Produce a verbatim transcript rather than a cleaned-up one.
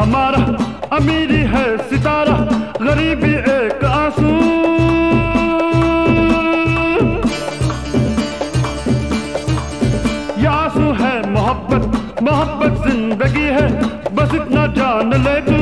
हमारा, अमीरी है सितारा, गरीबी एक आंसू। ये आंसू है मोहब्बत, मोहब्बत जिंदगी है, बस इतना जान ले तू।